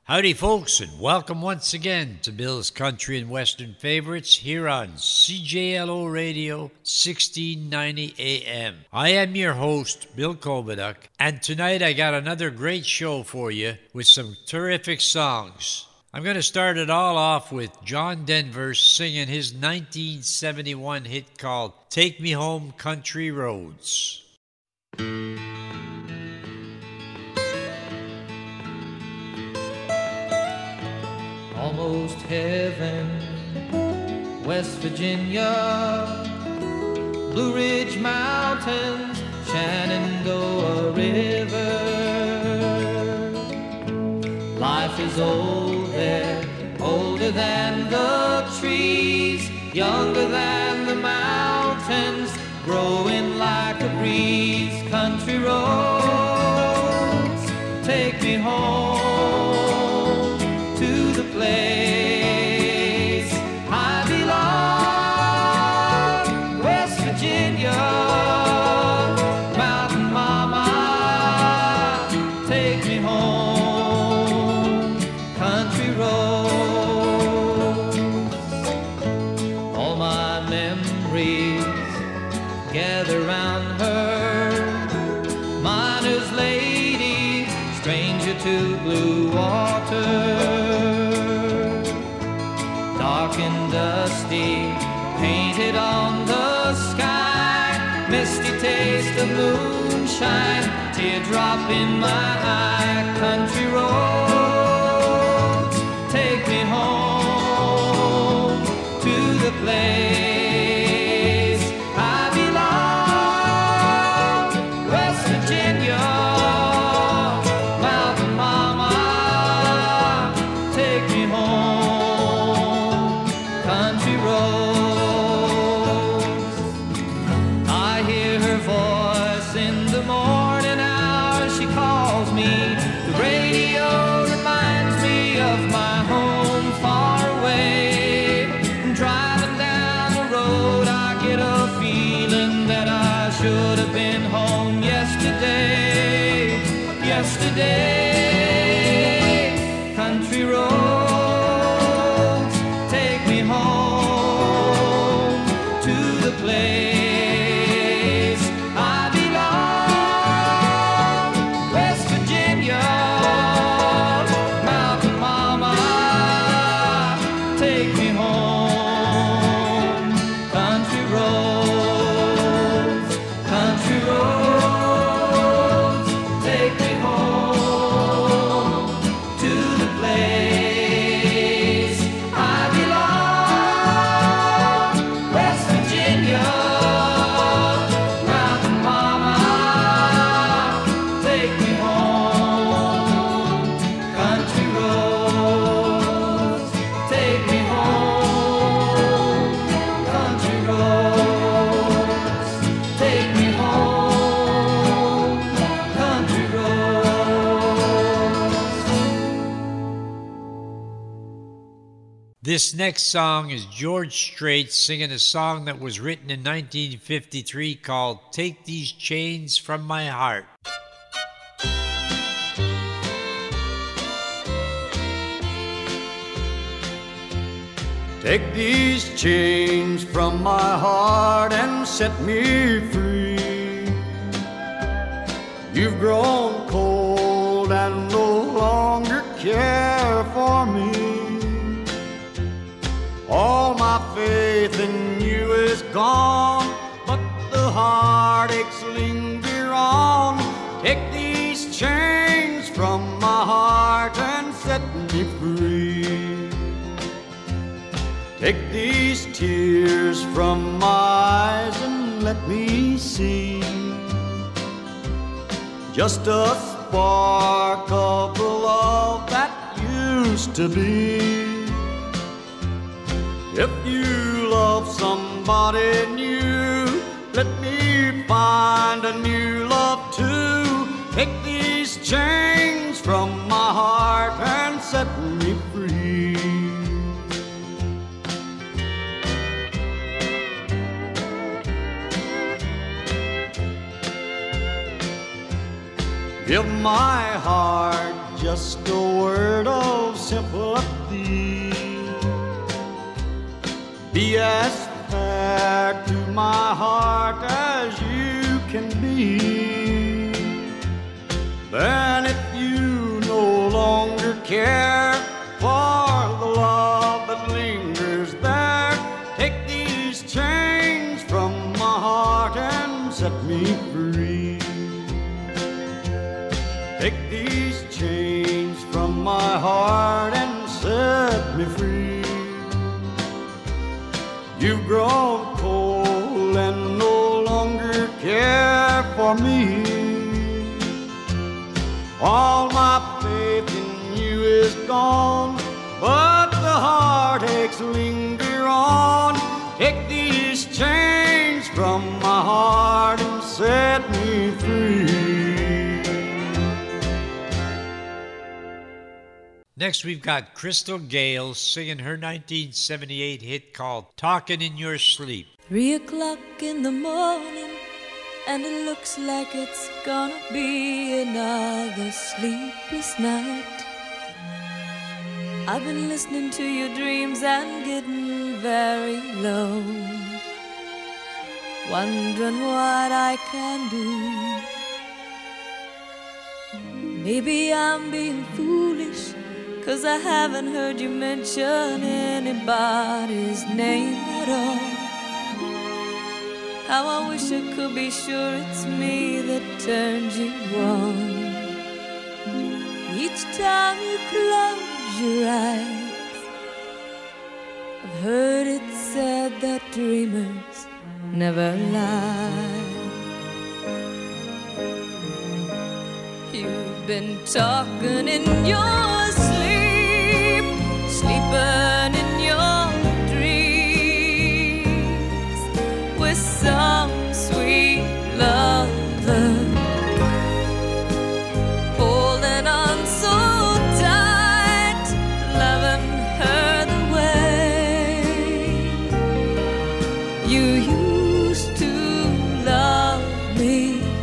Howdy, folks, and welcome once again to Bill's Country and Western Favorites here on CJLO Radio 1690 AM. I am your host, Bill Kobaduk, and tonight I got another great show for you with some terrific songs. I'm going to start it all off with John Denver singing his 1971 hit called Take Me Home Country Roads. Almost heaven, West Virginia, Blue Ridge Mountains, Shenandoah River. Life is old there, older than the trees, younger than the mountains, growing like a breeze. Country roads, take me home to the place I belong, West Virginia, Mountain Mama, take me home, country roads. All my memories gather round her, miner's lady, stranger to blue water. Dark and dusty, painted on the sky, misty taste of moonshine, teardrop in my eye. Country roads, take me home to the place I belong, West Virginia, Mountain Mama, take me home, country roads. I hear her voice in the morning hours, she calls me. The radio reminds me of my home far away. Driving down the road, I get a feeling that I should have been home yesterday. Yesterday, country roads, take me home to the place I belong, West Virginia, Mountain Mama, take me home, country roads, country roads, take me home to the place I belong, West Virginia, Mountain Mama, take me home, country roads, take me home, country roads, take me home, country roads. This next song is George Strait singing a song that was written in 1953 called Take These Chains From My Heart. Take these chains from my heart and set me free. You've grown cold and no longer care for me. All my faith in you is gone, but the heartaches linger on. Take these chains from my heart and set me free. Take these tears from my eyes and let me see just a spark of the love that used to be. If you love somebody new, let me find a new love too. Take these chains from my heart and set me free. Give my heart just a word of Be as fair to my heart as you can be. Then if you no longer care for the love that lingers there, take these chains from my heart and set me free. Take these chains from my heart and set me free. You've grown cold and no longer care for me. All my faith in you is gone, but the heartaches linger on. Take these chains from my heart and set me free. Next, we've got Crystal Gayle singing her 1978 hit called Talkin' in Your Sleep. 3 o'clock in the morning, and it looks like it's gonna be another sleepless night. I've been listening to your dreams and getting very low, wondering what I can do. Maybe I'm being foolish, 'cause I haven't heard you mention anybody's name at all. How I wish I could be sure it's me that turned you on. Each time you close your eyes, I've heard it said that dreamers never lie. You've been talking in your sleep, sleeping in your dreams with some sweet lover, holding on so tight, loving her the way you used to love me.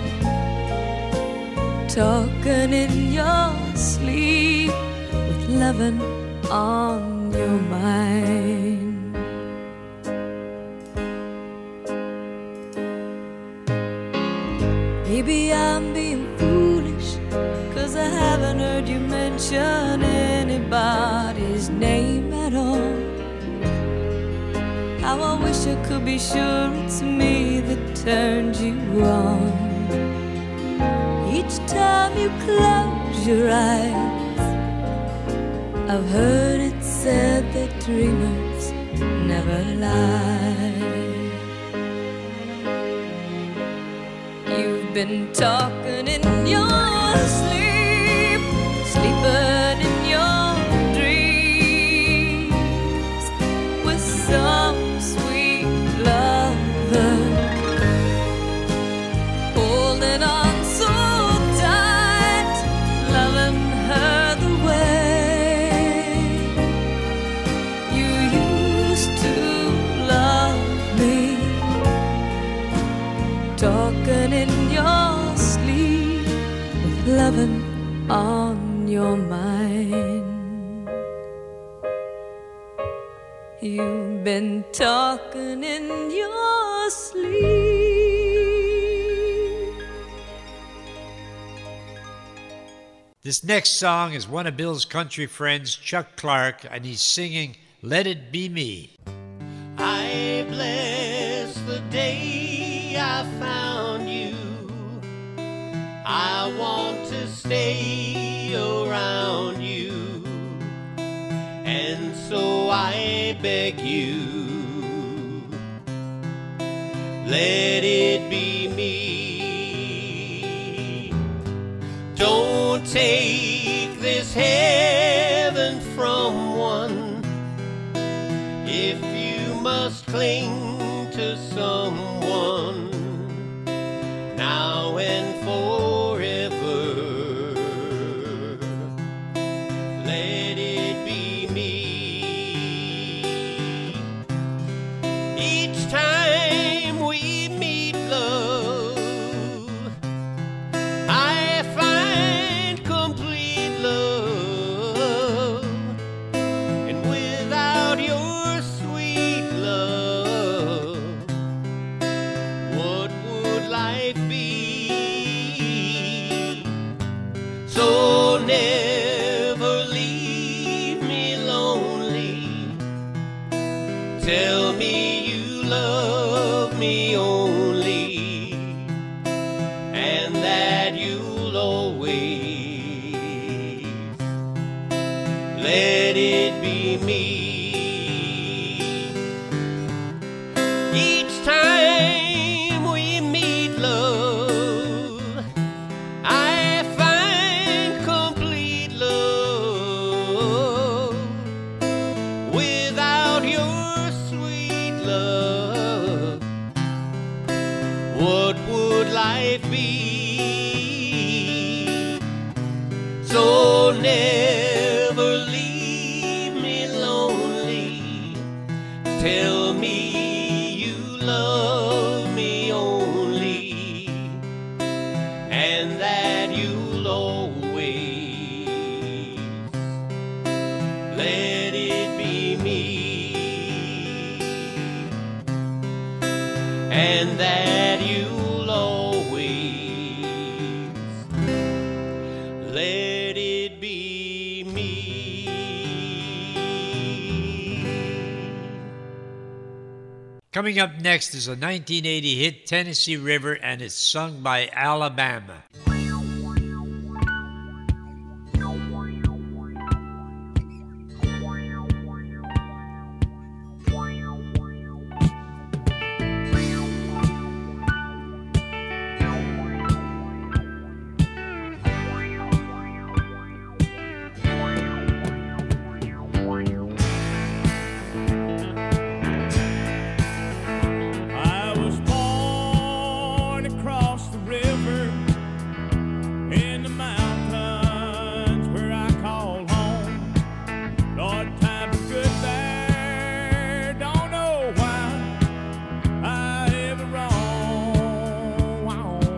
Talking in your sleep with loving on your mind. Maybe I'm being foolish, 'cause I haven't heard you mention anybody's name at all. How I wish I could be sure it's me that turned you on. Each time you close your eyes, I've heard it said that dreamers never lie. You've been talking in your sleep, sleeping in your dreams with some sweet lover, holding on so tight, loving her the way you used to love me. Talking in your sleep with loving on your mind. You've been talking in your sleep. This next song is one of Bill's country friends, Chuck Clark, and he's singing Let It Be Me. I bless the day I found you. I want to stay around you, and so I beg you, let it be me. Don't take this heaven from one. If you must cling to someone now and forever, let it be me. Each time we meet, love, I find complete love, and without your sweet love let it be me. Each time we meet, love, I find complete love. Without your sweet love, what would life be? So never leave me lonely. Tell me you love me only, and that you'll always let it be me, and that you'll always let it be me. Coming up next is a 1980 hit, Tennessee River, and it's sung by Alabama. I was born across the river in the mountains where I call home. Lord, times are good there. Don't know why I ever roam.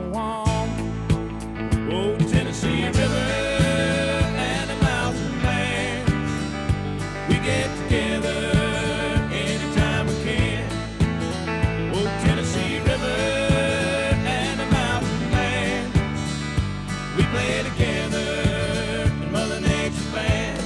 Oh, Tennessee River and the mountain man, we get together anytime we can. Oh, Tennessee River and the mountain man, we play together in Mother Nature's band.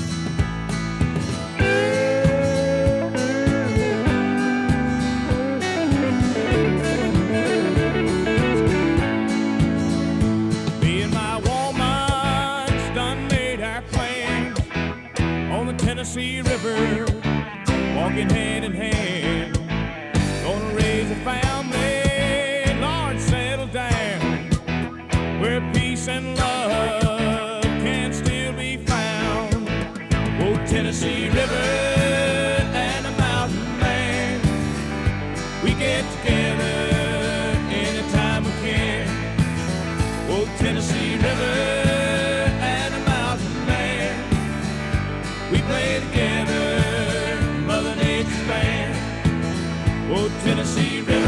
Me and my woman's done made our plans on the Tennessee River, walking hand in hand. Gonna raise a family, Lord, settle down, where peace and love can still be found. Oh, Tennessee River and the mountain man, we get together anytime we can. Oh, Tennessee River and the mountain man, we play together in Mother Nature's band. Oh, Tennessee River.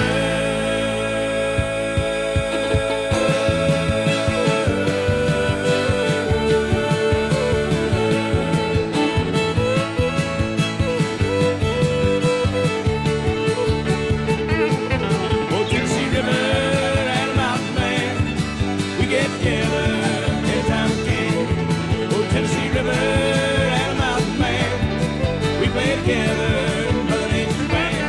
Oh, Tennessee River and the mountain man, we get together anytime we can. Oh, Tennessee River and the mountain man, we play together in Mother Nature's band.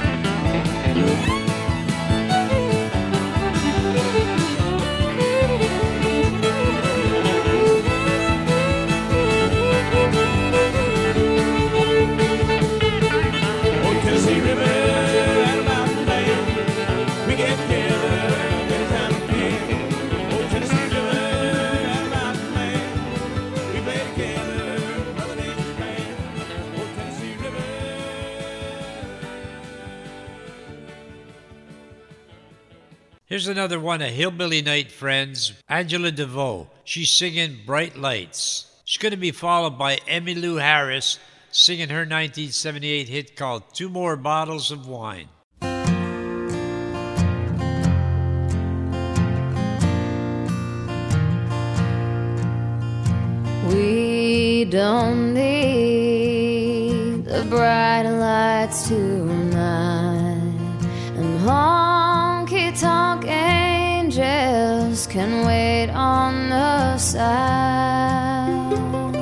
Oh, Tennessee River and the mountain man, we get together anytime we can. Oh, Tennessee River and the mountain man, we play together in Mother Nature's band. Oh, Tennessee River. Here's another one of Hillbilly Night friends, Angela DeVoe. She's singing Bright Lights. She's going to be followed by Emmylou Harris singing her 1978 hit called Two More Bottles of Wine. We don't need the bright lights tonight, and honky-tonk angels can wait on the side.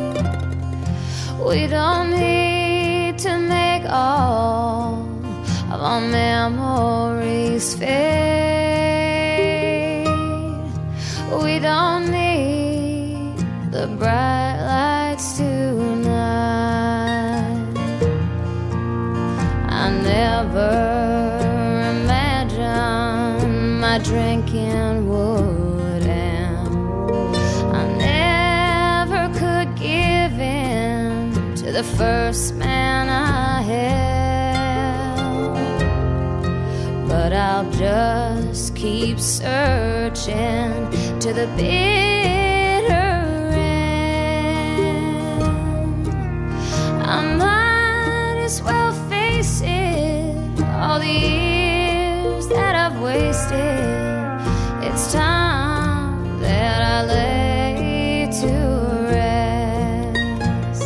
We don't need to make all of our memories fade. We don't need the bright lights tonight. the first man I held, but I'll just keep searching to the bitter end. I might as well face it, all the years that I've wasted. It's time that I lay to rest.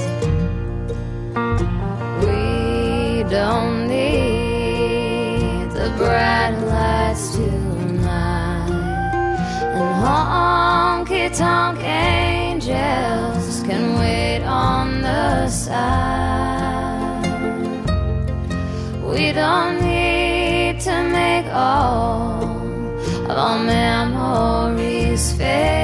We don't need the bright lights tonight, and honky-tonk angels can wait on the side. We don't need to make all of our memories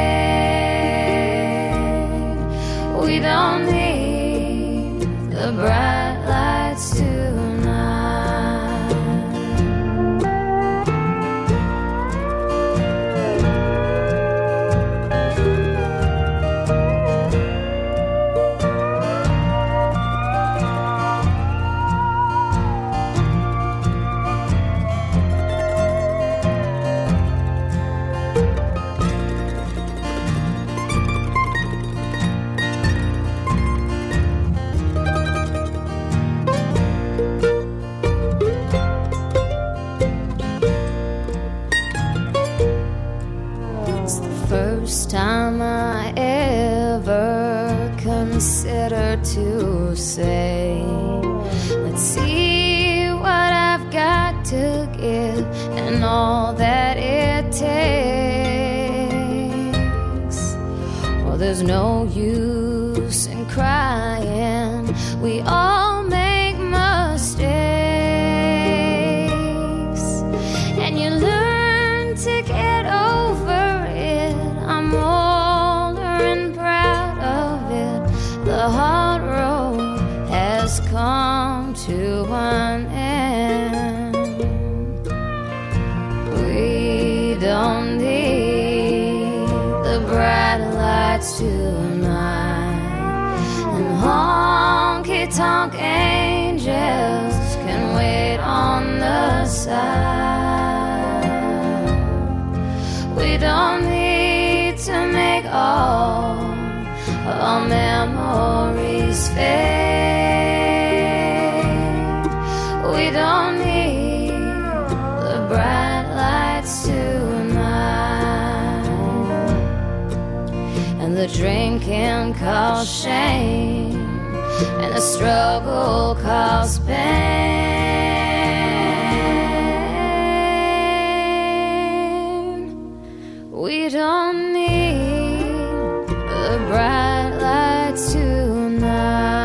fade. We don't need the bright lights tonight. First time I ever considered to say, let's see what I've got to give and all that it takes. Well, there's no use in crying, we all make mistakes, and you learn to get over it. I'm older and proud of it. The hard road has come to an end. We don't need the bright lights tonight, and honky-tonk angels can wait on the side. We don't need to make all of our memories fade. We don't need the bright lights tonight, and the drinking cause shame, and the struggle cause pain. We don't need the bright lights tonight.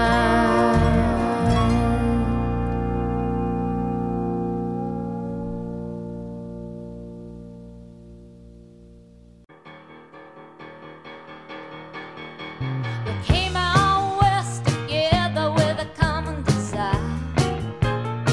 We came out west together with a common desire.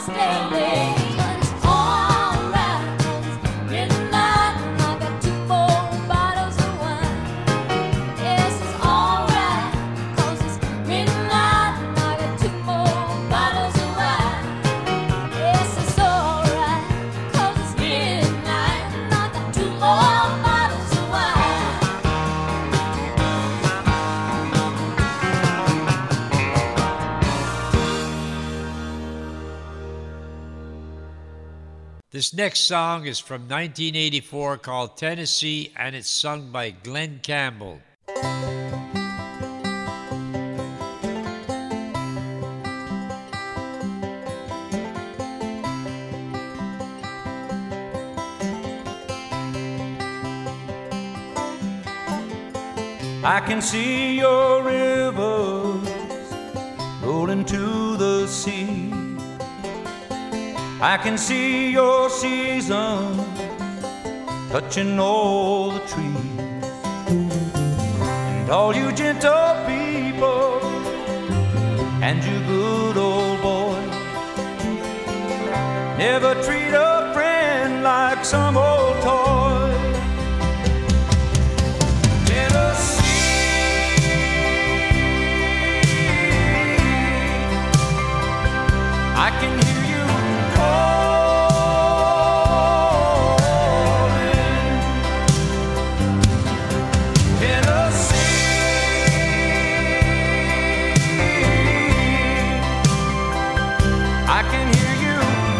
This next song is from 1984 called Tennessee, and it's sung by Glenn Campbell. I can see your rivers rolling to the sea. I can see your seasons touching all the trees. And all you gentle people and you good old boys never treat a friend like some old toy. I can hear you calling, Tennessee. I can hear you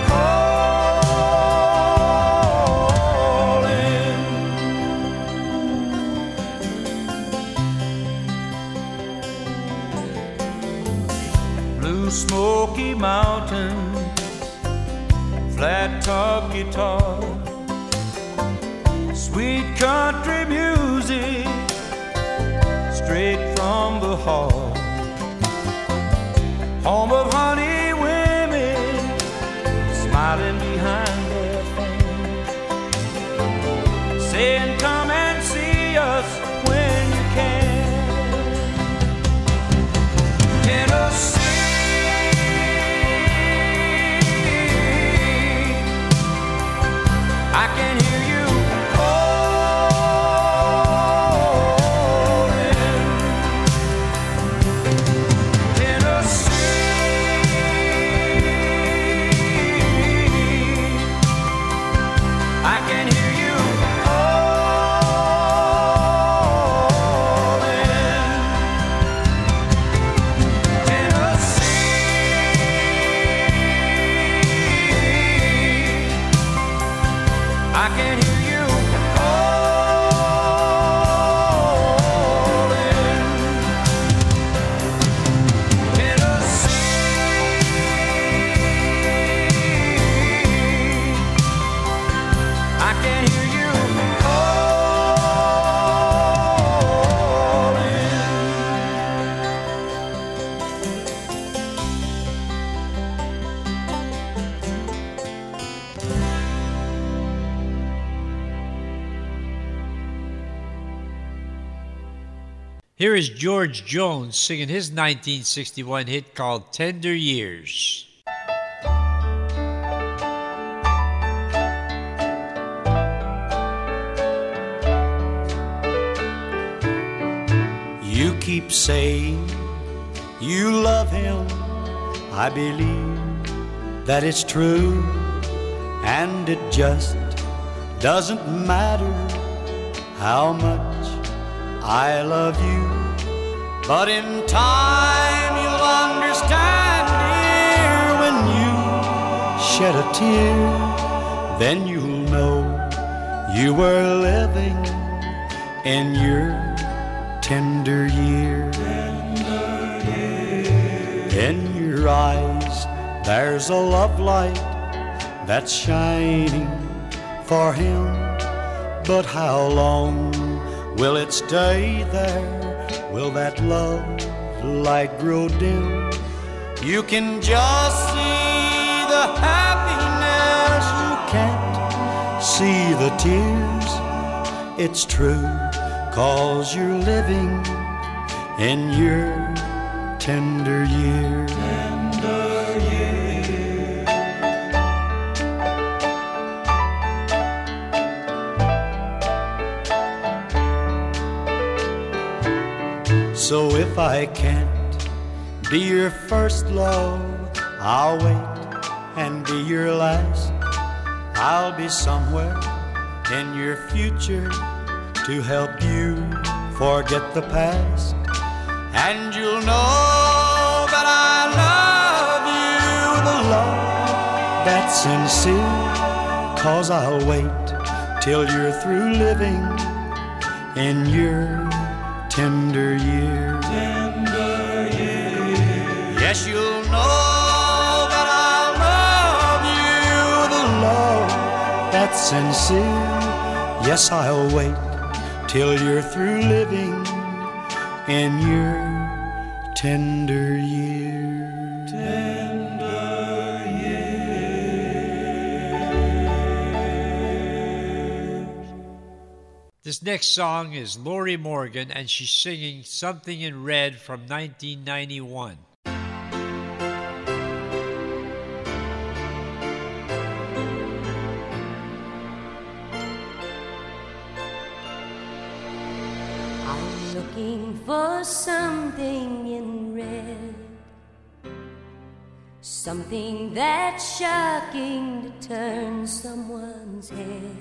calling. Blue smoky mountains, flat top guitar, sweet country music straight from the heart. Home of honey women smiling behind their fans, saying come and see us when you can. Tennessee, I can hear you calling, Tennessee. I can hear you calling, Tennessee. I can hear you calling, Tennessee. I can hear you Here is George Jones singing his 1961 hit called Tender Years. You keep saying you love him. I believe that it's true, and it just doesn't matter how much I love you. But in time you'll understand, dear, when you shed a tear, then you'll know you were living in your tender years. In your eyes there's a love light that's shining for him, but how long will it stay there? Will that love light grow dim? You can just see the happiness, you can't see the tears. It's true, 'cause you're living in your tender years. if I can't be your first love, I'll wait and be your last. I'll be somewhere in your future to help you forget the past. And you'll know that I love you with a love that's sincere, 'cause I'll wait till you're through living in your tender years. Yes, you'll know that I love you with a love that's sincere. Yes, I'll wait till you're through living in your tender years. This next song is Lorrie Morgan, and she's singing Something in Red from 1991. I'm looking for something in red, something that's shocking to turn someone's head.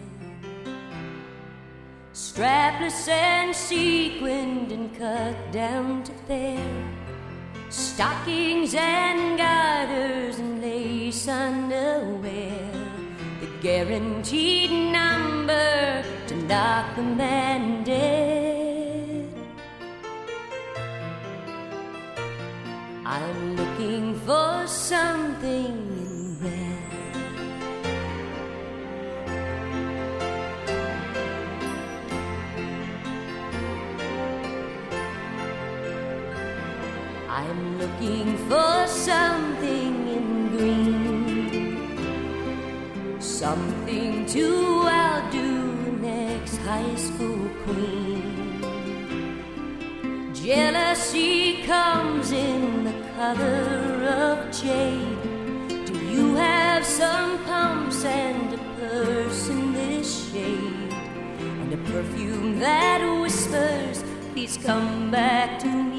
Strapless and sequined and cut down to fair, stockings and garters and lace underwear, the guaranteed number to knock the man dead. I'm looking for something in red. I'm looking for something in green, something to outdo the next high school queen. Jealousy comes in the color of jade. Do you have some pumps and a purse in this shade, and a perfume that whispers, please come back to me?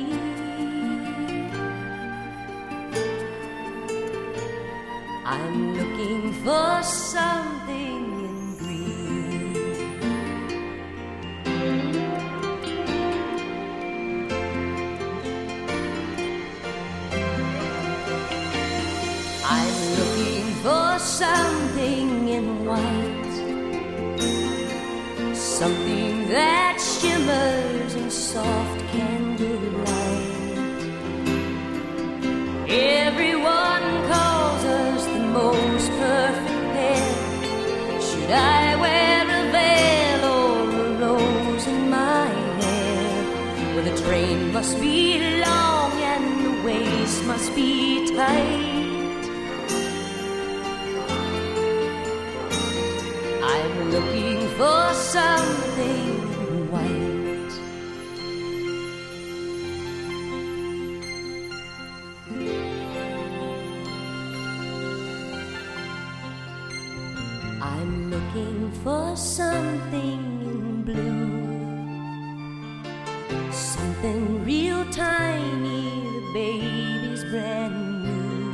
I'm looking for something in green. I'm looking for something in white, something that shimmers in soft candlelight. Everyone calls us the most perfect pair. Should I wear a veil or a rose in my hair? Well, the train must be long and the waist must be tight. I'm looking for something white. I'm looking for something in blue, something real tiny, the baby's brand new.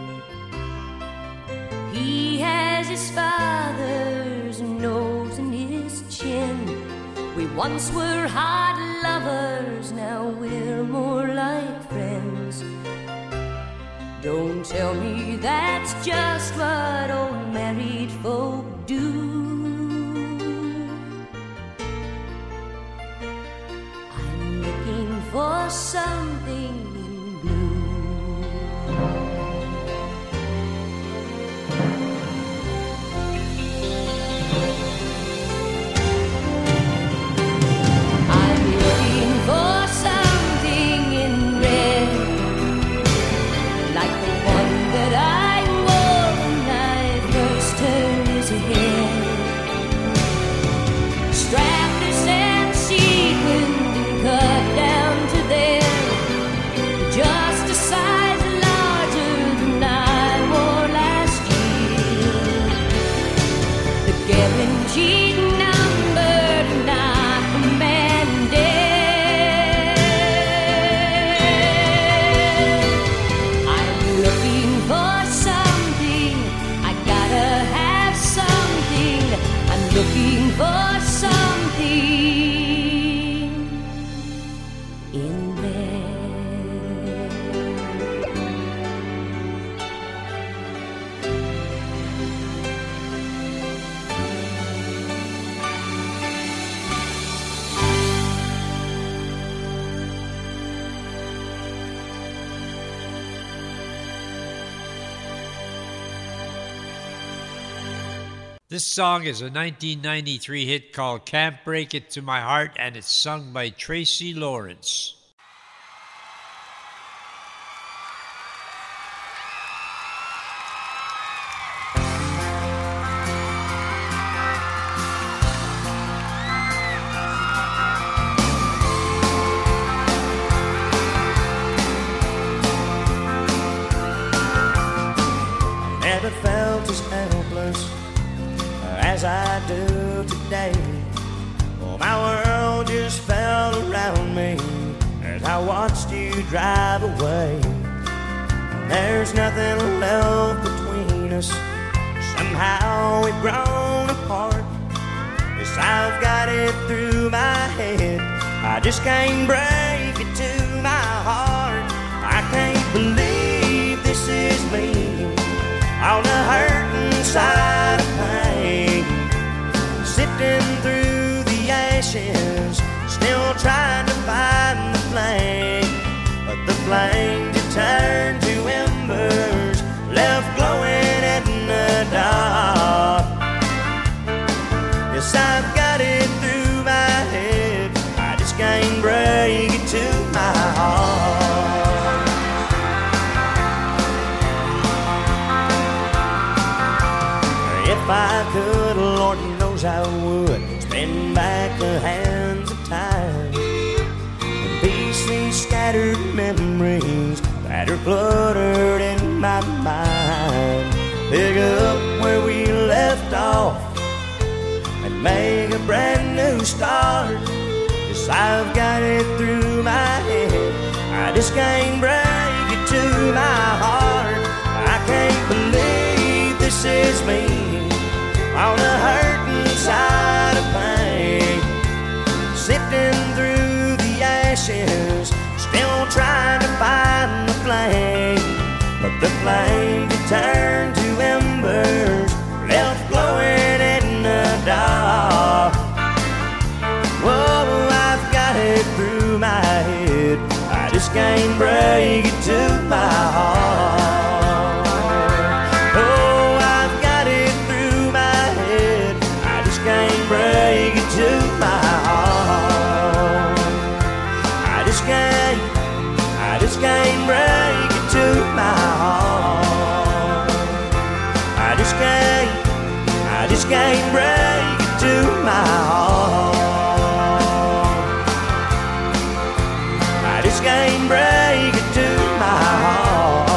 He has his father's nose and his chin. We once were hard lovers, now we're more like friends. Don't tell me that's just what old married folk do. I'm looking for something in blue. I'm looking for something in red, like the one that I wore when I first turned his head. Strapless and sequined and cut down to there, This song is a 1993 hit called Can't Break It to My Heart, and it's sung by Tracy Lawrence. Never felt as helpless as I do today. Oh, my world just fell around me as I watched you drive away. There's nothing left between us. Somehow we've grown apart. Yes, I've got it through my head. I just can't break it to my heart. I can't believe this is me on the hurting side of pain, sifting through the ashes, still trying to find the flame. But the flame just turned to embers, left glowing in the dark. Yes, I've got it through my head, I just can't break it to my heart. If I could, Lord knows I would spin back the hands of time and piece these scattered memories that are cluttered in my mind. Pick up where we left off and make a brand new start. Yes, I've got it through my head, I just can't break it to my heart. I can't believe this is me on the hurting side of pain, sifting through the ashes, still trying to find the flame. But the flame just turned to embers, left glowing in the dark. Whoa, I've got it through my head, I just can't break it to my heart. Can't break it to my heart. I just can't break it to my heart. I just can't break it to my heart. I just can't break it to my heart.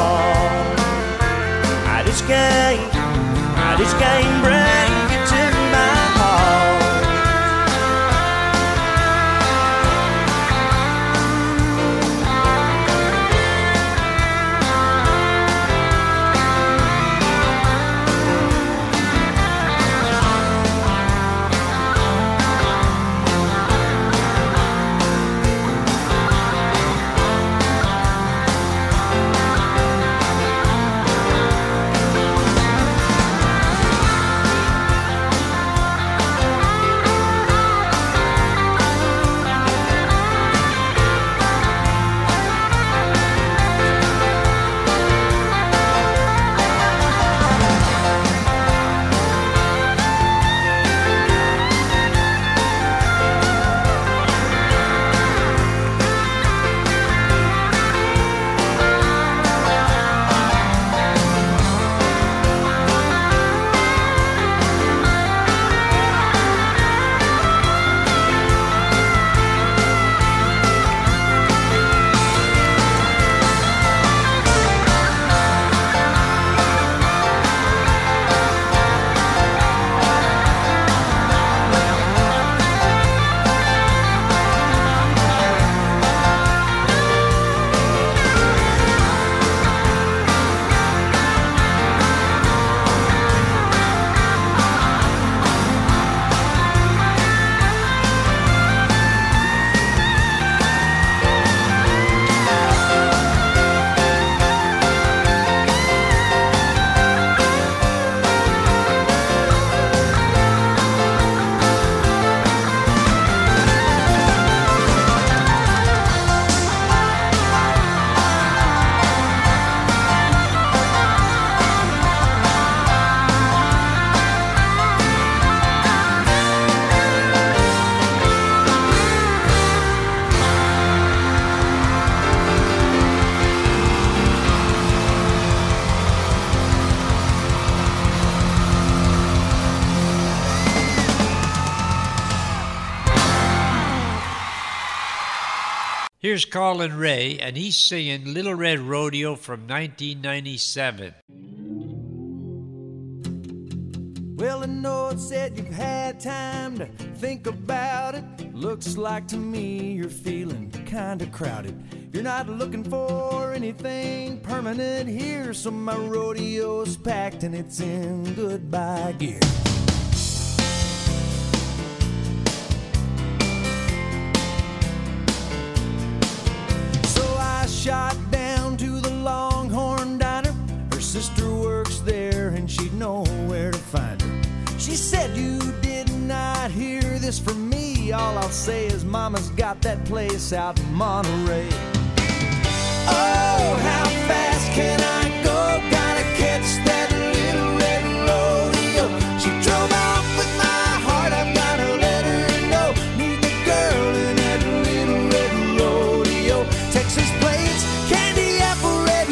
Here's Carlin Ray, and he's singing Little Red Rodeo from 1997. Well, I know it said you've had time to think about it. Looks like to me you're feeling kinda crowded. You're not looking for anything permanent here, so my rodeo's packed and it's in goodbye gear. So I shot down to the Longhorn Diner. Her sister works there and she'd know where to find her. She said, you did not hear this from me. All I'll say is Mama's got that place out in Monterey. Oh, how fast can I go? Gotta catch that little red rodeo. She drove off with my heart, I've gotta let her know. Meet the girl in that little red rodeo. Texas plates, candy apple red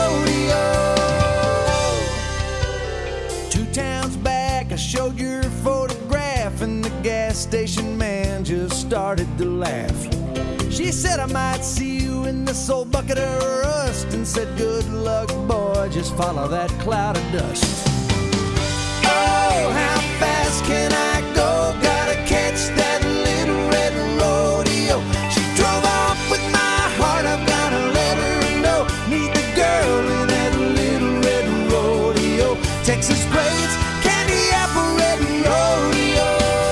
rodeo. 2 towns back, I showed your photograph, and the gas station man just started to laugh. She said I might see you in this old bucket of rust, and said good luck boy, just follow that cloud of dust. Oh, how fast can I go? Gotta catch that little red rodeo. She drove off with my heart, I've gotta let her know. Meet the girl in that little red rodeo. Texas plates, candy apple red rodeo.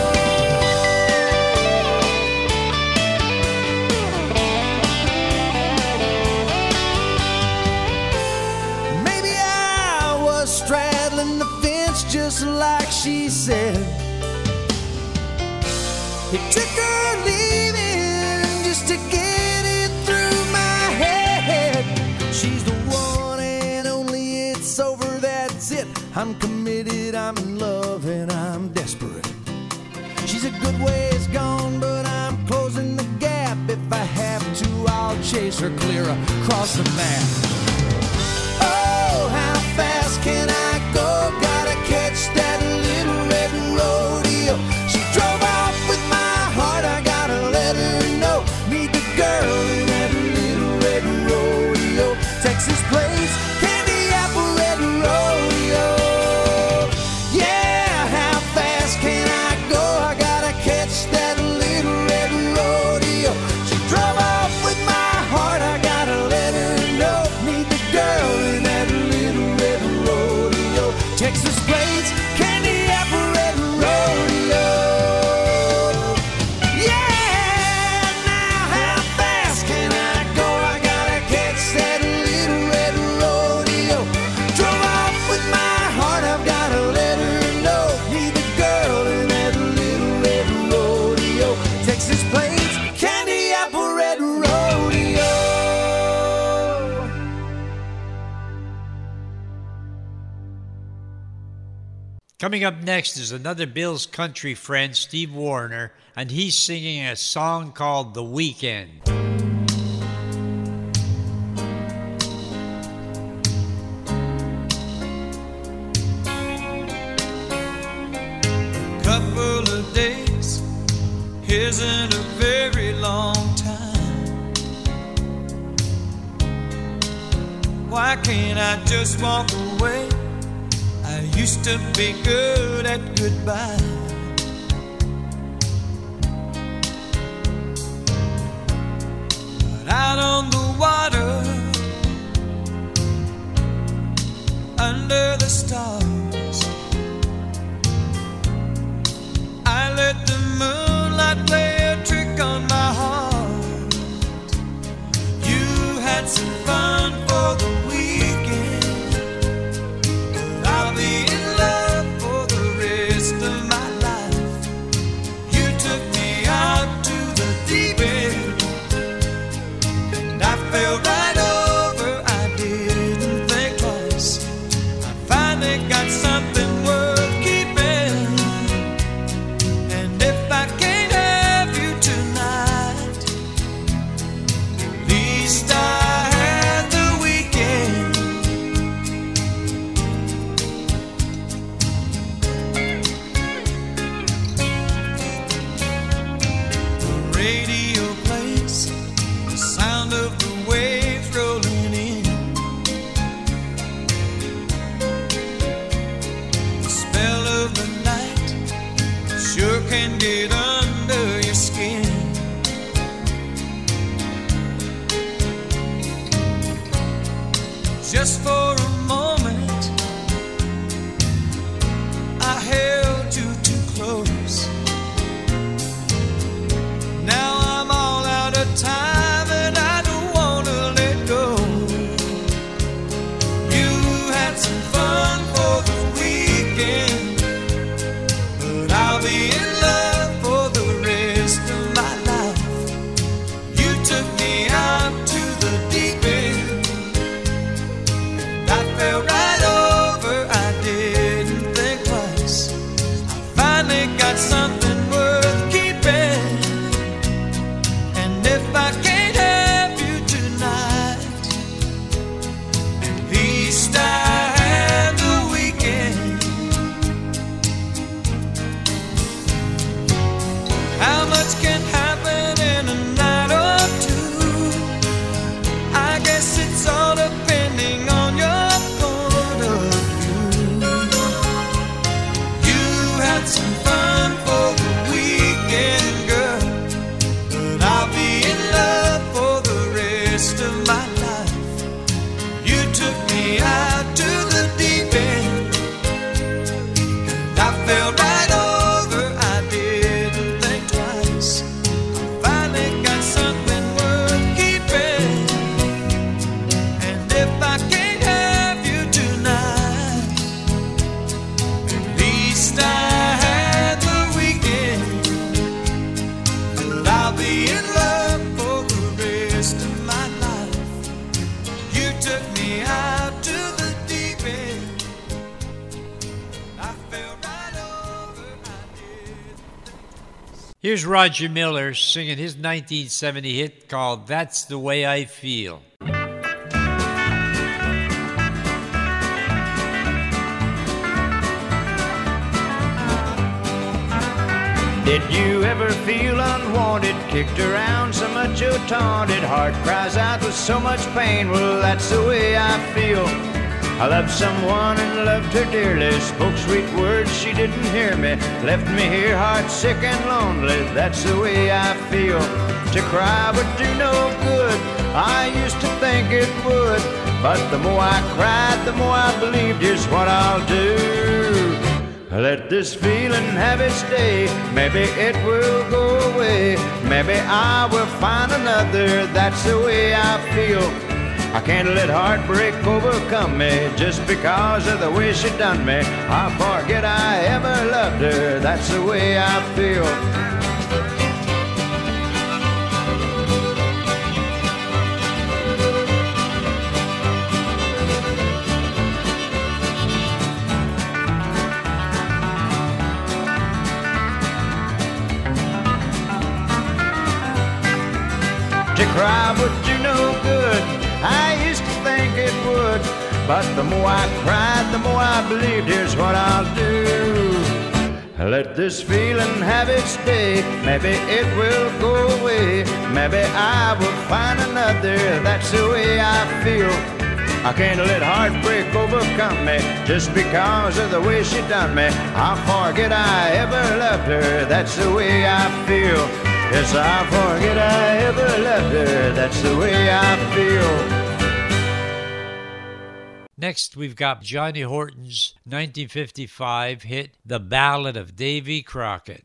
Just like she said, it took her leaving just to get it through my head. She's the one and only, it's over, that's it. I'm committed, I'm in love, and I'm desperate. She's a good ways gone, but I'm closing the gap. If I have to, I'll chase her clear across the map. Oh, how fast can I go? Gotta catch that little red rodeo. She drove off with my heart, I gotta let her know. Meet the girl in that little red rodeo. Texas plates, candy apple red rodeo. Yeah, how fast can I go? I gotta catch that little red rodeo. She drove off with my heart, I gotta let her know. Meet the girl in that little red rodeo. Texas plates, candy apple red rodeo. Yeah, now how fast can I go? I gotta catch that little red rodeo. Drove off with my heart, I've gotta let her know. Meet the girl in that little red rodeo. Texas plates, candy apple red rodeo. Coming up next is another Bill's country friend, Steve Warner, and he's singing a song called The Weekend. Couple of days isn't a very long time. Why can't I just walk away? I used to be good at goodbye. But out on the water, under the stars, I let the moonlight play a trick on my heart. You had some fun for the weekend, but I'll be in love for the rest of my life. You took me out to the deep end, and I fell right over. I didn't think twice. I finally got get under your skin. Just for a moment, I held you too close. Now I'm all out of time and I don't wanna let go. You had some fun for the weekend, but I'll be in love for the rest of my life. You took me out to the deep end, I fell right over, I didn't think twice. I finally got something worth keeping, and if I can't have you tonight, at least I had the weekend. How much can happen in a night or two? I guess it's all depending on your point of view. You had some fun for the weekend, girl, but I'll be in love for the rest of my life. You took me out to the deep end, and I fell right over, I didn't think twice. I finally got something worth keeping, and if I can't have you tonight, at least I had the weekend. But I'll be in love for the rest of my life. You took me out to the deep end, I fell right over, I did. Here's Roger Miller singing his 1970 hit called That's the Way I Feel. Did you ever feel unwanted, kicked around so much you're taunted? Heart cries out with so much pain, well that's the way I feel. I loved someone and loved her dearly, spoke sweet words, she didn't hear me, left me here heart sick and lonely, that's the way I feel. To cry would do no good, I used to think it would, but the more I cried, the more I believed here's what I'll do. Let this feeling have its day, maybe it will go away, maybe I will find another, that's the way I feel. I can't let heartbreak overcome me, just because of the way she done me. I forget I ever loved her, that's the way I feel. To cry would do no good, I used to think it would, but the more I cried, the more I believed here's what I'll do. Let this feeling have its day, maybe it will go away, maybe I will find another, that's the way I feel. I can't let heartbreak overcome me, just because of the way she done me. I'll forget I ever loved her, that's the way I feel. Yes, I'll forget I ever loved her, that's the way I feel. Next, we've got Johnny Horton's 1955 hit, The Ballad of Davy Crockett.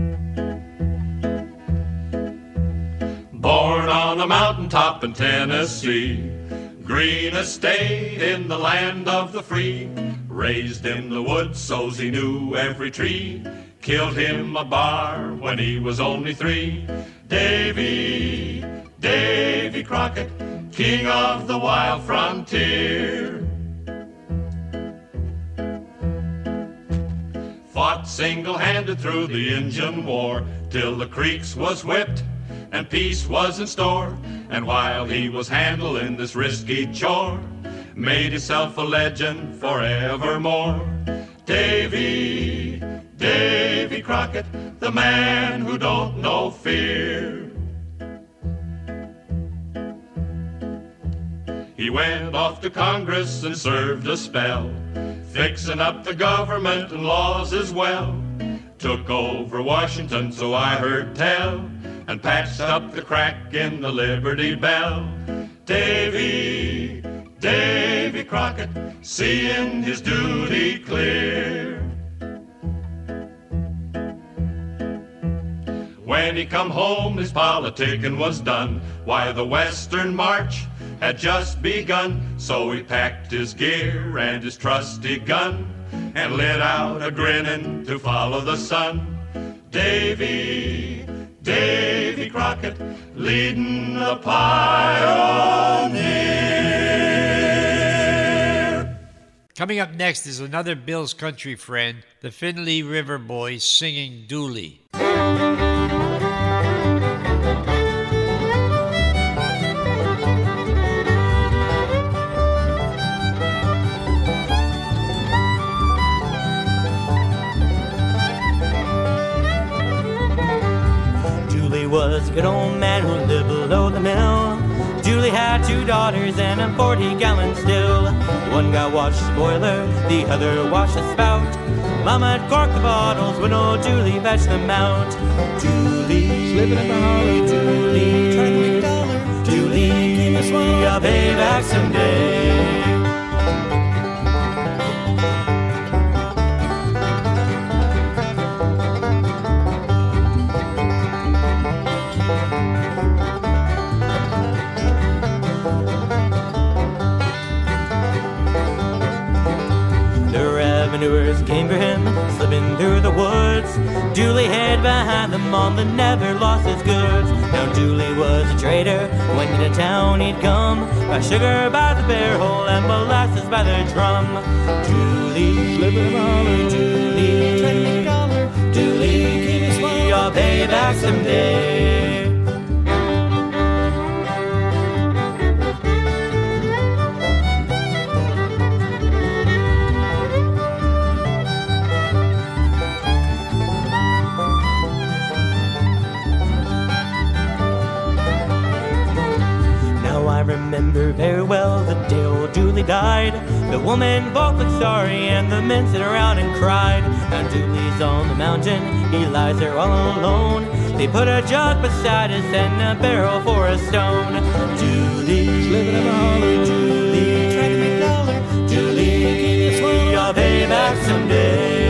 Born on a mountaintop in Tennessee, green estate in the land of the free, raised in the woods so's he knew every tree, killed him a bar when he was only 3. Davy, Davy Crockett, king of the wild frontier. Fought single-handed through the Injun War, till the Creeks was whipped and peace was in store. And while he was handling this risky chore, made himself a legend forevermore. Davy, Davy Crockett, the man who don't know fear. He went off to Congress and served a spell, fixing up the government and laws as well. took over Washington, so I heard tell, and patched up the crack in the Liberty Bell. Davy Crockett, seeing his duty clear. When he come home, his politicking was done. Why, the Western March had just begun. So he packed his gear and his trusty gun and lit out a grinning to follow the sun. Davy Crockett, leading the pioneer. Coming up next is another Bill's country friend, the Findlay River Boys, singing Dooley. Was a good old man who lived below the mill. Julie had 2 daughters and a 40-gallon still. One guy watched the boiler, the other watched the spout. Mama had corked the bottles when old Julie fetched them out. Julie, slipping in the hollow, Julie, trying to make a dollar. Julie, I'll pay back someday. Revenuers came for him, slipping through the woods. Julie hid behind them on the never lost his goods. Now Julie was a trader, when into town he'd come. Buy sugar by the barrel and molasses by the drum. Julie, slipping in the holler, Julie, trying to make a dollar. Julie, I'll pay back someday. I remember very well the day old Julie died. The woman both looked sorry and the men sit around and cried. Now Julie's on the mountain, he lies there all alone. They put a jug beside us and a barrel for a stone. Julie, living in a holler, Julie, trying to make a dollar. Julie, I'll pay back someday.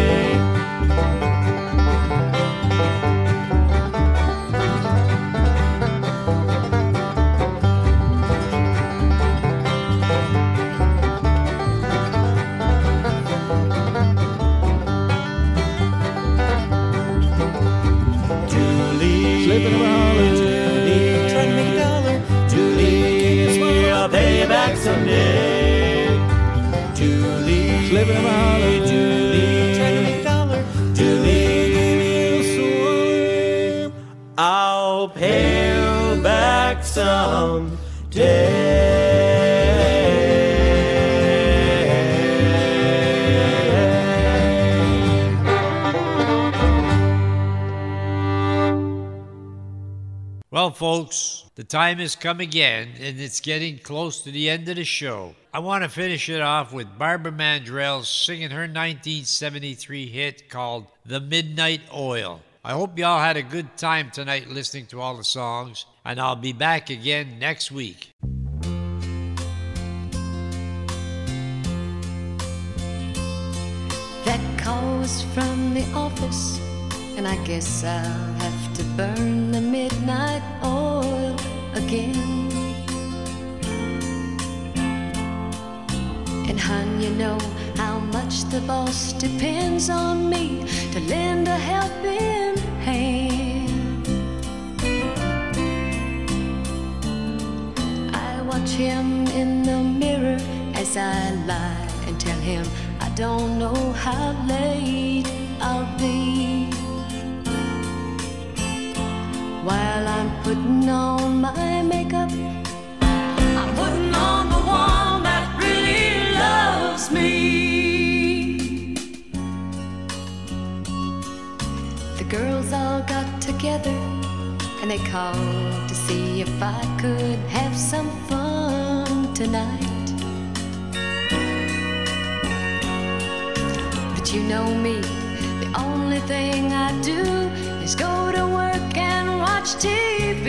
Slipping around, Julie, trying to make a dollar. Julie, I'll pay you back someday. Julie, slipping around, Julie, trying to make a dollar. Julie, I'll pay you back someday. Well, folks, the time has come again, and it's getting close to the end of the show. I want to finish it off with Barbara Mandrell singing her 1973 hit called The Midnight Oil. I hope y'all had a good time tonight listening to all the songs, and I'll be back again next week. That call was from the office, and I guess I'll have to burn the midnight oil again. And hon, you know how much the boss depends on me to lend a helping hand. I watch him in the mirror as I lie and tell him I don't know how late I'll be. While I'm putting on my makeup, I'm putting on the one that really loves me. The girls all got together and they called to see if I could have some fun tonight. But you know me, the Only thing I do is go to work and watch TV.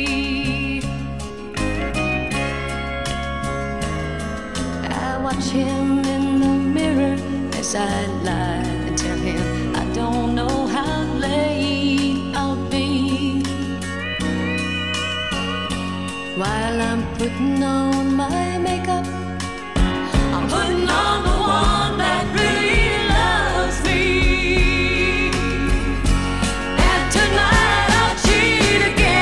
I watch him in the mirror as I lie and tell him I don't know how late I'll be. While I'm putting on my makeup, I'm putting on the one that really loves me. And tonight I'll cheat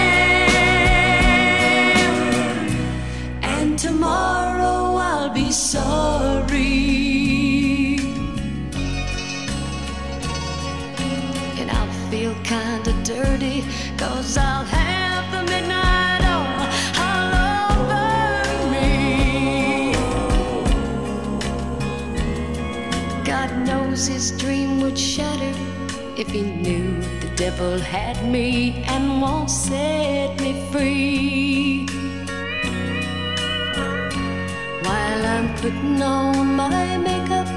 again, and tomorrow I'll be sorry. And I'll feel kinda dirty, 'cause I'll have the midnight oil all over me. God knows his dream would shatter if he knew the devil had me and won't set me free. While I'm putting on my makeup,